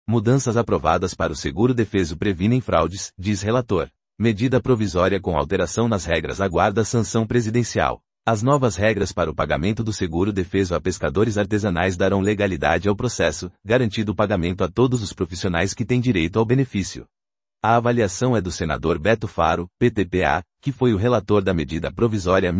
Mudanças aprovadas para o seguro-defeso previnem fraudes, diz relator. Medida provisória com alteração nas regras aguarda sanção presidencial. As novas regras para o pagamento do seguro-defeso a pescadores artesanais darão legalidade ao processo, garantindo o pagamento a todos os profissionais que têm direito ao benefício. A avaliação é do senador Beto Faro, PTPA, que foi o relator da medida provisória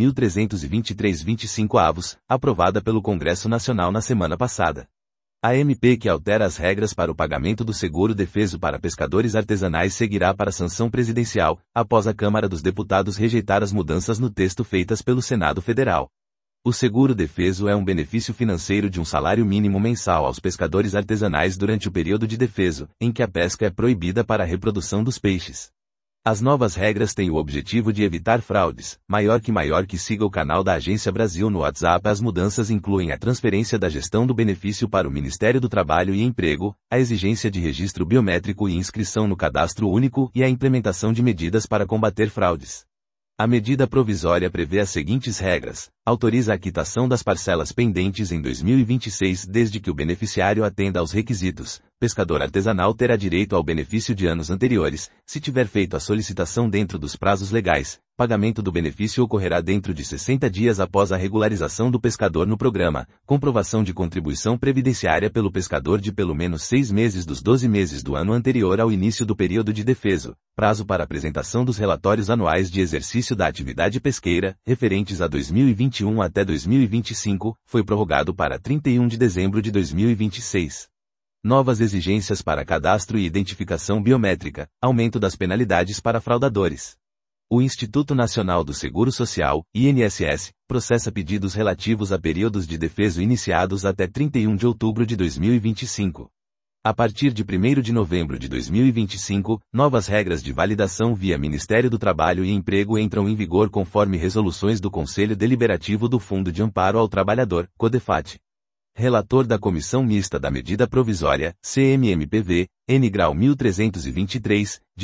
1323-25 aprovada pelo Congresso Nacional na semana passada. A MP que altera as regras para o pagamento do seguro-defeso para pescadores artesanais seguirá para sanção presidencial, após a Câmara dos Deputados rejeitar as mudanças no texto feitas pelo Senado Federal. O seguro-defeso é um benefício financeiro de um salário mínimo mensal aos pescadores artesanais durante o período de defeso, em que a pesca é proibida para a reprodução dos peixes. As novas regras têm o objetivo de evitar fraudes. Maior que siga o canal da Agência Brasil no WhatsApp. As mudanças incluem a transferência da gestão do benefício para o Ministério do Trabalho e Emprego, a exigência de registro biométrico e inscrição no Cadastro Único e a implementação de medidas para combater fraudes. A medida provisória prevê as seguintes regras: autoriza a quitação das parcelas pendentes em 2026 desde que o beneficiário atenda aos requisitos. Pescador artesanal terá direito ao benefício de anos anteriores, se tiver feito a solicitação dentro dos prazos legais. Pagamento do benefício ocorrerá dentro de 60 dias após a regularização do pescador no programa. Comprovação de contribuição previdenciária pelo pescador de pelo menos 6 meses dos 12 meses do ano anterior ao início do período de defeso. Prazo para apresentação dos relatórios anuais de exercício da atividade pesqueira, referentes a 2021 até 2025, foi prorrogado para 31 de dezembro de 2026. Novas exigências para cadastro e identificação biométrica, aumento das penalidades para fraudadores. O Instituto Nacional do Seguro Social, INSS, processa pedidos relativos a períodos de defeso iniciados até 31 de outubro de 2025. A partir de 1º de novembro de 2025, novas regras de validação via Ministério do Trabalho e Emprego entram em vigor conforme resoluções do Conselho Deliberativo do Fundo de Amparo ao Trabalhador, CODEFAT. Relator da Comissão Mista da Medida Provisória, CMMPV, N. Grau 1323, de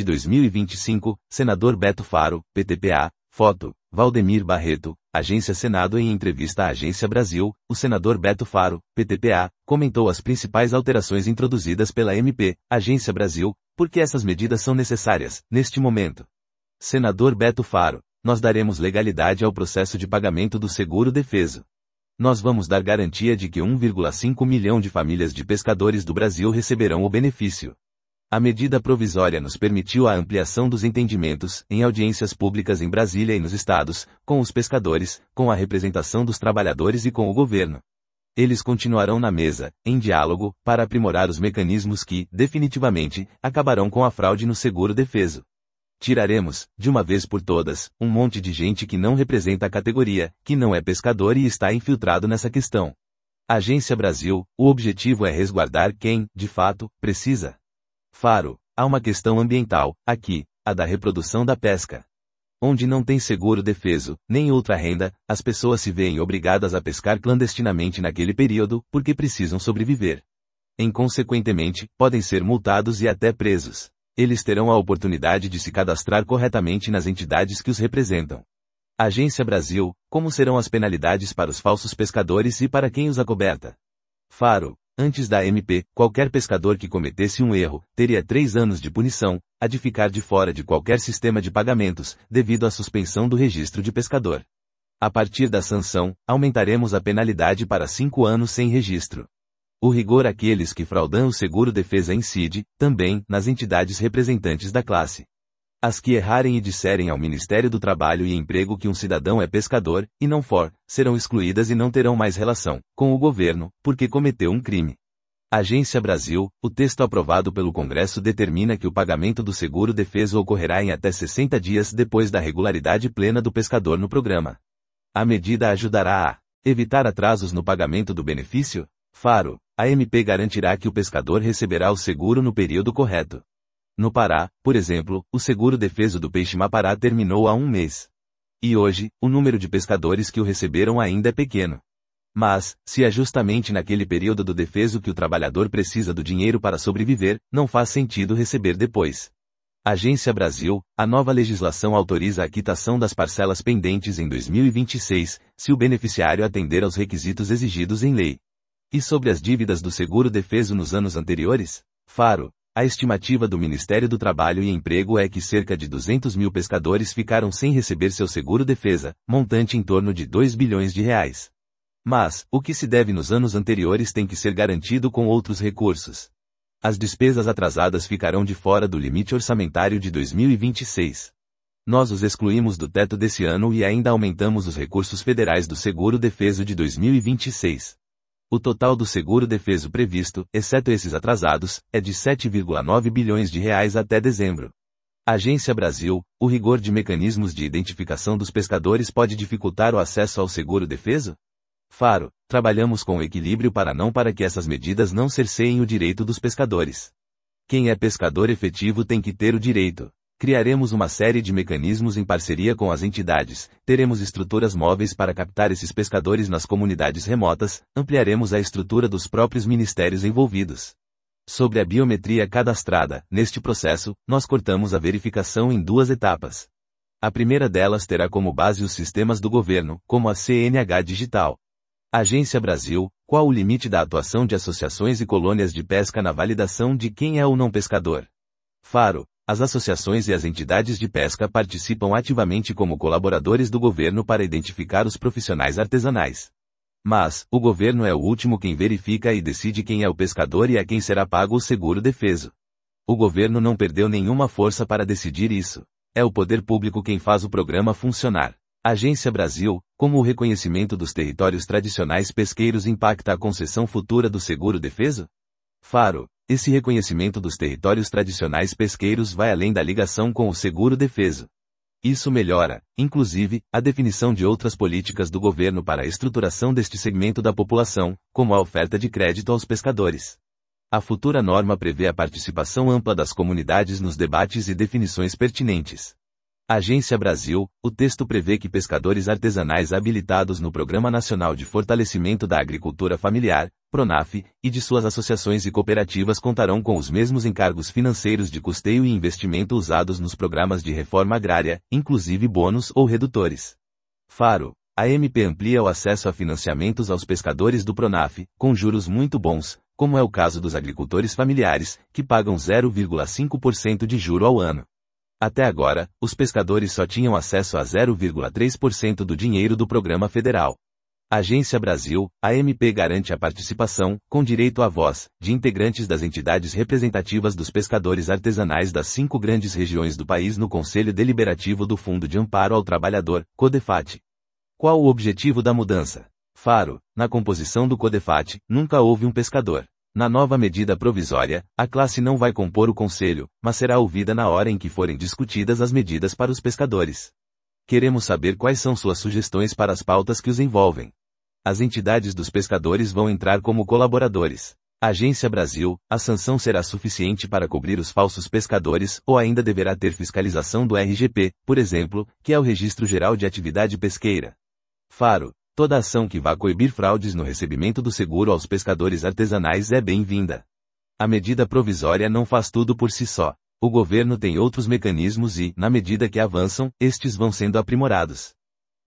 2025, senador Beto Faro, PTPA, foto, Valdemir Barreto, Agência Senado. Em entrevista à Agência Brasil, o senador Beto Faro, PTPA, comentou as principais alterações introduzidas pela MP, Agência Brasil, porque essas medidas são necessárias, neste momento. Senador Beto Faro, nós daremos legalidade ao processo de pagamento do seguro-defeso. Nós vamos dar garantia de que 1,5 milhão de famílias de pescadores do Brasil receberão o benefício. A medida provisória nos permitiu a ampliação dos entendimentos, em audiências públicas em Brasília e nos estados, com os pescadores, com a representação dos trabalhadores e com o governo. Eles continuarão na mesa, em diálogo, para aprimorar os mecanismos que, definitivamente, acabarão com a fraude no seguro-defeso. Tiraremos, de uma vez por todas, um monte de gente que não representa a categoria, que não é pescador e está infiltrado nessa questão. Agência Brasil, o objetivo é resguardar quem, de fato, precisa. Faro, há uma questão ambiental, aqui, a da reprodução da pesca. Onde não tem seguro-defeso, nem outra renda, as pessoas se veem obrigadas a pescar clandestinamente naquele período, porque precisam sobreviver. Inconsequentemente, podem ser multados e até presos. Eles terão a oportunidade de se cadastrar corretamente nas entidades que os representam. Agência Brasil, como serão as penalidades para os falsos pescadores e para quem os acoberta? Faro, antes da MP, qualquer pescador que cometesse um erro, teria 3 anos de punição, a de ficar de fora de qualquer sistema de pagamentos, devido à suspensão do registro de pescador. A partir da sanção, aumentaremos a penalidade para 5 anos sem registro. O rigor àqueles que fraudam o seguro-defesa incide, também, nas entidades representantes da classe. As que errarem e disserem ao Ministério do Trabalho e Emprego que um cidadão é pescador, e não for, serão excluídas e não terão mais relação com o governo, porque cometeu um crime. Agência Brasil, o texto aprovado pelo Congresso determina que o pagamento do seguro-defeso ocorrerá em até 60 dias depois da regularidade plena do pescador no programa. A medida ajudará a evitar atrasos no pagamento do benefício? Faro, a MP garantirá que o pescador receberá o seguro no período correto. No Pará, por exemplo, o seguro-defeso do peixe-mapará terminou há 1 mês. E hoje, o número de pescadores que o receberam ainda é pequeno. Mas, se é justamente naquele período do defeso que o trabalhador precisa do dinheiro para sobreviver, não faz sentido receber depois. Agência Brasil, a nova legislação autoriza a quitação das parcelas pendentes em 2026, se o beneficiário atender aos requisitos exigidos em lei. E sobre as dívidas do seguro-defeso nos anos anteriores? Faro. A estimativa do Ministério do Trabalho e Emprego é que cerca de 200 mil pescadores ficaram sem receber seu seguro-defesa, montante em torno de 2 bilhões de reais. Mas, o que se deve nos anos anteriores tem que ser garantido com outros recursos. As despesas atrasadas ficarão de fora do limite orçamentário de 2026. Nós os excluímos do teto desse ano e ainda aumentamos os recursos federais do seguro-defeso de 2026. O total do seguro-defeso previsto, exceto esses atrasados, é de 7,9 bilhões de reais até dezembro. Agência Brasil, o rigor de mecanismos de identificação dos pescadores pode dificultar o acesso ao seguro-defeso? Faro. Trabalhamos com equilíbrio para que essas medidas não cerceiem o direito dos pescadores. Quem é pescador efetivo tem que ter o direito. Criaremos uma série de mecanismos em parceria com as entidades, teremos estruturas móveis para captar esses pescadores nas comunidades remotas, ampliaremos a estrutura dos próprios ministérios envolvidos. Sobre a biometria cadastrada, neste processo, nós cortamos a verificação em 2 etapas. A primeira delas terá como base os sistemas do governo, como a CNH Digital. Agência Brasil, qual o limite da atuação de associações e colônias de pesca na validação de quem é ou não pescador? Faro. As associações e as entidades de pesca participam ativamente como colaboradores do governo para identificar os profissionais artesanais. Mas, o governo é o último quem verifica e decide quem é o pescador e a quem será pago o seguro-defeso. O governo não perdeu nenhuma força para decidir isso. É o poder público quem faz o programa funcionar. Agência Brasil, como o reconhecimento dos territórios tradicionais pesqueiros impacta a concessão futura do seguro-defeso? Faro. Esse reconhecimento dos territórios tradicionais pesqueiros vai além da ligação com o seguro-defeso. Isso melhora, inclusive, a definição de outras políticas do governo para a estruturação deste segmento da população, como a oferta de crédito aos pescadores. A futura norma prevê a participação ampla das comunidades nos debates e definições pertinentes. Agência Brasil, o texto prevê que pescadores artesanais habilitados no Programa Nacional de Fortalecimento da Agricultura Familiar, PRONAF, e de suas associações e cooperativas contarão com os mesmos encargos financeiros de custeio e investimento usados nos programas de reforma agrária, inclusive bônus ou redutores. Faro. A MP amplia o acesso a financiamentos aos pescadores do PRONAF, com juros muito bons, como é o caso dos agricultores familiares, que pagam 0,5% de juro ao ano. Até agora, os pescadores só tinham acesso a 0,3% do dinheiro do programa federal. Agência Brasil, a MP garante a participação, com direito à voz, de integrantes das entidades representativas dos pescadores artesanais das 5 grandes regiões do país no Conselho Deliberativo do Fundo de Amparo ao Trabalhador, CODEFAT. Qual o objetivo da mudança? Faro. Na composição do CODEFAT, nunca houve um pescador. Na nova medida provisória, a classe não vai compor o conselho, mas será ouvida na hora em que forem discutidas as medidas para os pescadores. Queremos saber quais são suas sugestões para as pautas que os envolvem. As entidades dos pescadores vão entrar como colaboradores. Agência Brasil, a sanção será suficiente para cobrir os falsos pescadores ou ainda deverá ter fiscalização do RGP, por exemplo, que é o Registro Geral de Atividade Pesqueira. Faro. Toda ação que vá coibir fraudes no recebimento do seguro aos pescadores artesanais é bem-vinda. A medida provisória não faz tudo por si só. O governo tem outros mecanismos e, na medida que avançam, estes vão sendo aprimorados.